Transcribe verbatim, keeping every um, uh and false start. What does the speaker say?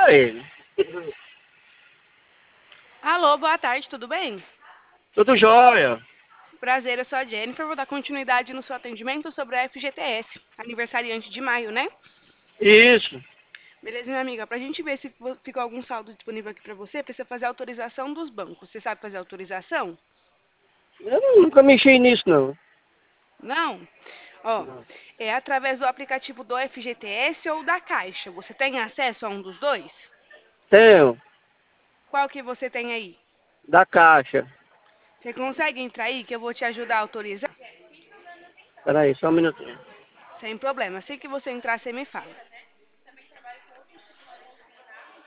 aparelho. Alô, boa tarde, tudo bem? Tudo jóia. Prazer, eu sou a Jennifer. Vou dar continuidade no seu atendimento sobre a F G T S, aniversariante de maio, né? Isso. Beleza, minha amiga? Pra gente ver se vo- ficou algum saldo disponível aqui pra você, precisa fazer a autorização dos bancos. Você sabe fazer a autorização? Eu nunca mexi nisso, não. Não? Ó, é através do aplicativo do F G T S ou da Caixa. Você tem acesso a um dos dois? Tenho. Qual que você tem aí? Da caixa. Você consegue entrar aí que eu vou te ajudar a autorizar? Peraí, só um minutinho. Sem problema. Assim que você entrar, você me fala.